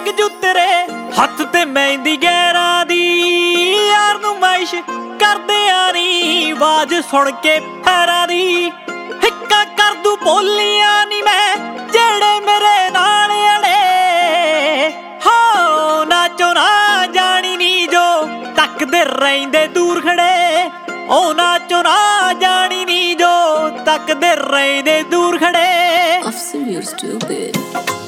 ਲੱਗ ਜੂ ਤੇਰੇ ਹੱਥ ਤੇ ਮਹਿੰਦੀ ਗਹਿਰਾਂ ਦੀ। ਯਾਰ ਨੂੰ ਮਾਇਸ਼ ਕਰਦੇ ਆ ਨੀ ਆਵਾਜ਼ ਸੁਣ ਕੇ ਪੈਰਾਂ ਦੀ। ਹਿੱਕਾ ਕਰ ਦੂ ਬੋਲੀਆਂ ਨੀ ਮੈਂ ਜਿਹੜੇ ਮੇਰੇ ਨਾਲ ਅੜੇ ਹੋ। ਨਾਚੋ ਨਾ ਜਾਣੀ ਨੀ ਜੋ ਤੱਕਦੇ ਰਹਿੰਦੇ ਦੂਰ ਖੜੇ। ਉਹ ਨਾਚੋ ਨਾ ਜਾਣੀ ਨੀ ਜੋ ਤੱਕਦੇ ਰਹਿੰਦੇ ਦੂਰ ਖੜੇ। Officer, you're stupid.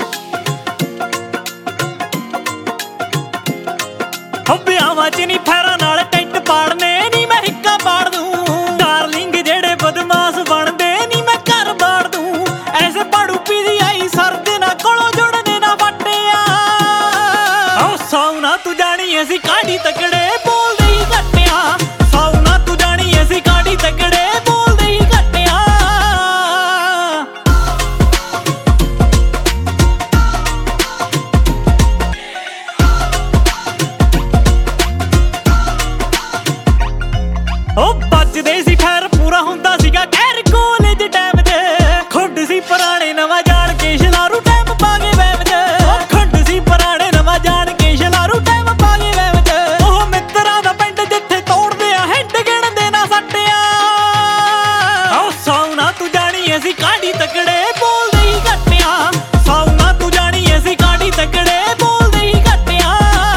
ਵਿਆਹਾਂ ਚ ਨੀ ਫੈਰਾਂ ਨਾਲ ਟੈਂਟ ਪਾੜਨੇ ਨੀ ਮੈਂ ਹਿੱਕਾ ਪਾੜ ਦੂੰ। ਡਾਰਲਿੰਗ ਜਿਹੜੇ ਬਦਮਾਸ਼ ਬਣਦੇ ਨੀ ਮੈਂ ਘਰ ਬਾੜ ਦੂੰ। ਐਸੇ ਪਾੜੂ ਪੀਦੀ ਆਈ ਸਰਦੇ ਨਾ ਕੋਲੋਂ ਜੁੜਨੇ ਨਾ ਵੱਟਿਆ। ਆਹ ਸੌਣਾ ਤੂੰ ਜਾਣੀ ਅਸੀਂ ਕਾਢੀ ਤਕੜੇ ਬੋਲਦੇ ਹੀ ਘੱਟਿਆ। ਸੌਣਾ ਤੂੰ ਜਾਣੀ ਅਸੀਂ ਕਾਢੀ ਤਕੜੇ ਬੋਲਦੇ ਹੀ ਘੱਟਿਆ। ਉਹ ਵੱਜਦੇ ਸੀ ਫੈਰ ਪੂਰਾ ਹੁੰਦਾ ਸੀਗਾ ਕਹਿਰ ਕਾਲਜ ਟਾਈਮ 'ਚ। ਖੁੰਡ ਸੀ ਪੁਰਾਣੇ ਨਵਾਂ ਜਾਣ ਕੇ ਸ਼ਲਾਰੂ ਟਾਈਮ ਪਾ ਕੇ ਵੈਬ 'ਚ। ਉਹ ਖੁੰਡ ਸੀ ਪੁਰਾਣੇ ਨਵਾਂ ਜਾਣ ਕੇ ਸ਼ਲਾਰੂ ਟਾਈਮ ਪਾ ਕੇ ਵੈਬ 'ਚ। ਉਹ ਮਿੱਤਰਾਂ ਦਾ ਪਿੰਡ ਜਿੱਥੇ ਤੋੜਦੇ ਆ ਹਿੰਡ ਗਿਣਦੇ ਨਾ ਸੱਟਿਆ। ਆਹ ਸੌਣਾ ਤੂੰ ਜਾਣੀ ਅਸੀਂ ਕਾਢੀ ਤਕੜੇ ਬੋਲਦੇ ਹੀ ਘੱਟਿਆ। ਸੌਣਾ ਤੂੰ ਜਾਣੀ ਅਸੀਂ ਕਾਢੀ ਤਕੜੇ ਬੋਲਦੇ ਹੀ ਘੱਟਿਆ।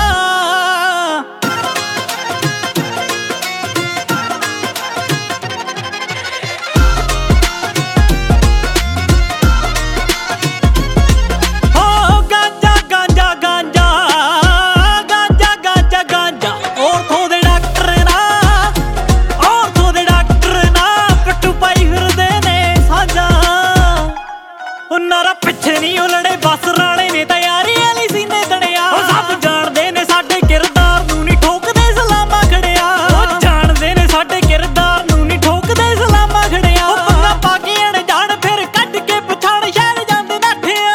ਨਾਰਾ ਪਿੱਛੇ ਨਹੀਂ ਉਲੜੇ ਬਸ ਰਾਣੇ ਨੇ ਤਿਆਰੀ ਵਾਲੀ ਸੀਨੇ ਤੜਿਆ। ਉਹ ਸਭ ਜਾਣਦੇ ਨੇ ਸਾਡੇ ਕਿਰਦਾਰ ਨੂੰ ਨੀ ਠੋਕਦੇ ਸਲਾਮਾਂ ਖੜਿਆ। ਉਹ ਜਾਣਦੇ ਨੇ ਸਾਡੇ ਕਿਰਦਾਰ ਨੂੰ ਨੀ ਠੋਕਦੇ ਸਲਾਮਾਂ ਖੜਿਆ। ਉਹ ਪੰਗਾ ਪਾ ਕੇ ਅਣ ਜਾਣ ਫਿਰ ਕੱਢ ਕੇ ਪਛਾਣ ਸ਼ਹਿਰ ਜਾਂਦੇ ਨਾਠਿਆ।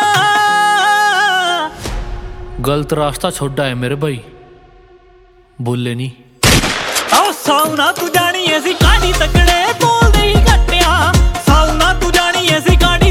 गलत रास्ता छोड़ा है मेरे भाई, बोले नहीं। ਆਹ ਸੌਣਾ ਤੂੰ ਜਾਣੀ ਅਸੀਂ ਕਾਢੀ ਤਕੜੇ ਬੋਲਦੇ ਹੀ ਘੱਟਿਆ। ਸੌਣਾ ਤੂੰ ਜਾਣੀ ਅਸੀਂ ਕਾਢੀ